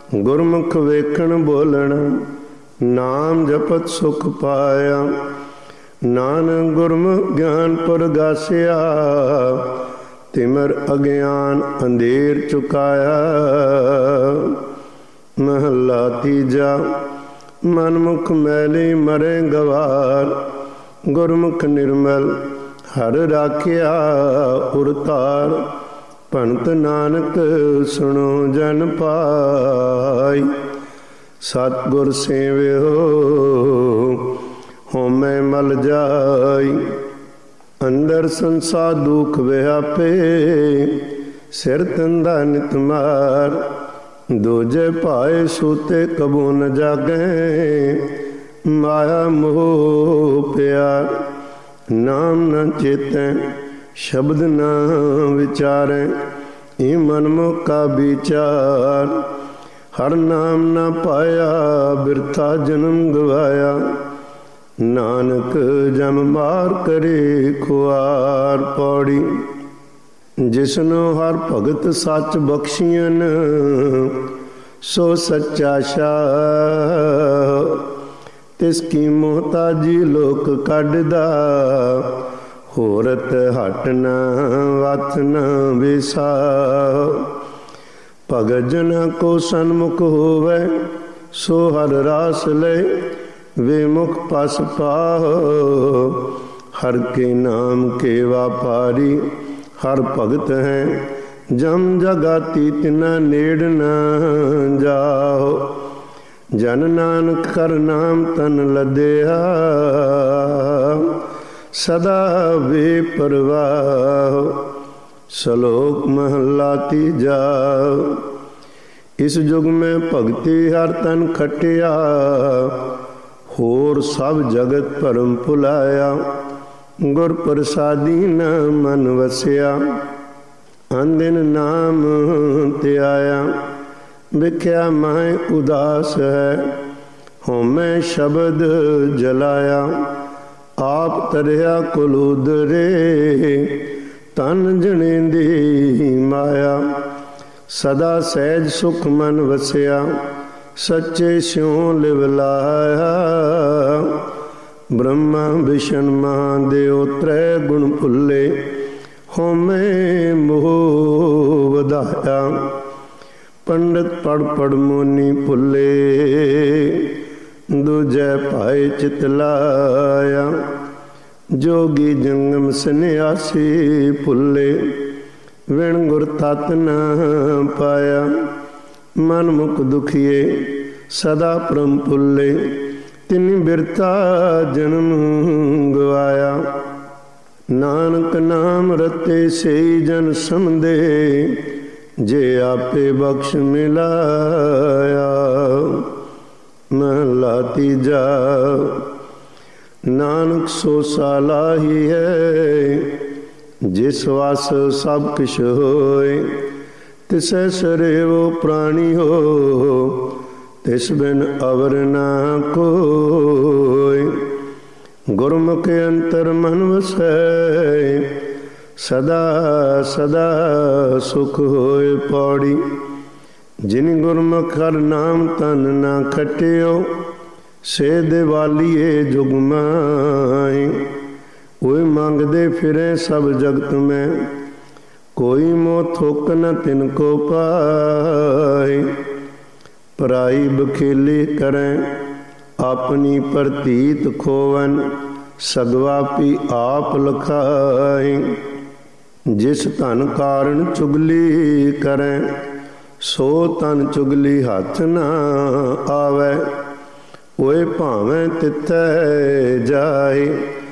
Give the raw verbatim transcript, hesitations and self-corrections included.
ਗੁਰਮੁਖ ਵੇਖਣ ਬੋਲਣ, ਨਾਮ ਜਪਤ ਸੁਖ ਪਾਇਆ। ਨਾਨਕ ਗੁਰਮੁਖ ਗਿਆਨ ਪ੍ਰਗਾਸਿਆ, ਤਿਮਰ ਅਗਿਆਨ ਅੰਧੇਰ ਚੁਕਾਇਆ। ਮਹੱਲਾ ਤੀਜਾ। ਮਨਮੁਖ ਮੈਲੀ ਮਰੇ ਗਵਾਰ, ਗੁਰਮੁਖ ਨਿਰਮਲ ਹਰ ਰਾਖਿਆ ਉਰਤਾਰ। ਭਗਤ ਨਾਨਕ ਸੁਣੋ ਜਨ ਪਾਈ, ਸਤਿਗੁਰ ਸੇਵਿਓ ਹੋਮੈ ਮਲ ਜਾਈ। ਅੰਦਰ ਸੰਸਾਰ ਦੁਖ ਵਿਆਪੇ, ਸਿਰ ਤੰਦਾ ਨਿਤ ਮਾਰ। ਦੂਜੇ ਭਾਏ ਸੂਤੇ ਕਬੂ ਨ ਜਾਗੈ, ਮਾਇਆ ਮੋਹ ਪਿਆਰ। ਨਾਮ ਨ ਚੇਤੈ ਸ਼ਬਦ ਨ ਵਿਚਾਰੈ, ਇਹ ਮਨਮੁਖ ਕਾ ਵਿਚਾਰ। ਹਰ ਨਾਮ ਨ ਪਾਇਆ, ਬਿਰਥਾ ਜਨਮ ਗਵਾਇਆ। ਨਾਨਕ ਜਮ ਮਾਰ ਕਰੇ ਖੁਆਰ। ਪੌੜੀ। ਜਿਸਨੂੰ ਹਰ ਭਗਤ ਸੱਚ ਬਖਸ਼ੀਨ, ਸੋ ਸੱਚਾ ਸ਼ਾਹ। ਤਿਸ ਕੀ ਮੁਹਤਾਜੀ ਲੋਕ ਕੱਢਦਾ, ਹੋਰਤ ਹਟ ਨ ਵਤ ਨ ਵਿਸਾ। ਭਗਤ ਜਨਾਂ ਕੋ ਸਨਮੁਖ ਹੋਵੇ, ਸੋ ਹਰ ਰਾਸ ਲੈ। ਵੇ ਮੁਖ ਪਸ ਪਾਹੁ, ਹਰ ਕੇ ਨਾਮ ਕੇ ਵਾਪਾਰੀ। ਹਰ ਭਗਤ ਹੈ ਜਮ ਜਗਾਤੀ, ਤਿਨਾ ਨੇੜ ਨ ਜਾਓ। ਜਨ ਨਾਨਕ ਕਰ ਨਾਮ ਤਨ ਲਦਿਆ, ਸਦਾ ਵੇ ਪਰਵਾਹ। ਸ਼ਲੋਕ ਮਹੱਲਾ ਤੀਜਾ। ਇਸ ਯੁਗ ਮੈਂ ਭਗਤੀ ਹਰ ਤਨ ਖਟਿਆ, ਹੋਰ ਸਭ ਜਗਤ ਭਰਮ ਭੁਲਾਇਆ। ਗੁਰ ਪ੍ਰਸਾਦੀ ਨ ਮਨ ਵਸਿਆ, ਅੰਦਿਨ ਨਾਮ ਧਿਆਇਆ। ਵਿਖਿਆ ਮੈਂ ਉਦਾਸ ਹੈ, ਹੋਮੈ ਸ਼ਬਦ ਜਲਾਇਆ। ਆਪ ਤਰਿਆ ਕੁਲ ਉਦਰੇ, ਤਨ ਜਣੇ ਦੀ ਮਾਇਆ। ਸਦਾ ਸਹਿਜ ਸੁਖ ਮਨ ਵਸਿਆ, ਸੱਚੇ ਸਿਉ ਲਿਵ ਲਾਇਆ। ਬ੍ਰਹਮਾ ਵਿਸ਼ਨ ਮਹਾਦੇਵ ਤ੍ਰੈ ਗੁਣ ਭੁੱਲੇ, ਹੋਮੈ ਮੋਹ ਵਧਾਇਆ। ਪੰਡਤ ਪੜ ਪੜ ਮੋਨੀ ਭੁੱਲੇ, ਦੂਜੈ ਭਾਏ ਚਿਤ ਲਾਇਆ। ਜੋਗੀ ਜੰਗਮ ਸੰਨਿਆਸੀ ਭੁੱਲੇ, ਵਿਣ ਗੁਰ ਤਤ ਨ ਪਾਇਆ। ਮਨ ਮੁਖ ਦੁਖੀਏ ਸਦਾ ਭਰਮ ਭੁੱਲੇ, ਤਿਨ ਬਿਰਤਾ ਜਨਮ ਗਵਾਇਆ। ਨਾਨਕ ਨਾਮ ਰਤੇ ਸਈ ਜਨ ਸਮਝੇ, ਜੇ ਆਪੇ ਬਖਸ਼ ਮਿਲਾਇਆ। ਮਹਲਾ ਤੀਜਾ। ਨਾਨਕ ਸੋ ਸਾਲਾਹੀ ਹੈ, ਜਿਸ ਵਸ ਸਭ ਕਿਛ ਹੋਏ। ਤਿਸੈ ਸਰੇਵੋ ਪ੍ਰਾਣੀ ਹੋ, ਤਿਸ ਬਿਨ ਅਵਰ ਨਾ ਕੋਈ। ਗੁਰਮੁਖ ਅੰਤਰ ਮਨ ਵਸੈ, ਸਦਾ ਸਦਾ ਸੁਖ ਹੋਏ। ਪੌੜੀ। ਜਿਨ ਗੁਰਮੁਖ ਹਰ ਨਾਮ ਤਨ ਨਾ ਖਟਿਓ, ਸੇ ਦਿਵਾਲੀਏ ਜੁਗ ਮਾਈ। ਕੋਈ ਮੰਗਦੇ ਫਿਰੇ ਸਭ ਜਗਤ ਮੈਂ, ਕੋਈ ਮੋਹ ਥੁਕ ਨ ਤਿਨ ਕੋ ਪਾਈ। ਪਰਾਈ ਬਖੇਲੀ ਕਰੈ, ਆਪਣੀ ਪ੍ਰਤੀਤ ਖੋਵਨ। ਸਗਵਾ ਪੀ ਆਪ ਲਖਾਈ। ਜਿਸ ਧਨ ਕਾਰਨ ਚੁਗਲੀ ਕਰੈ, ਸੋ ਤਨ ਚੁਗਲੀ ਹੱਥ ਨਾ ਆਵੈ। ਓਏ ਭਾਵੇਂ ਤਿੱਥੈ ਜਾਏ,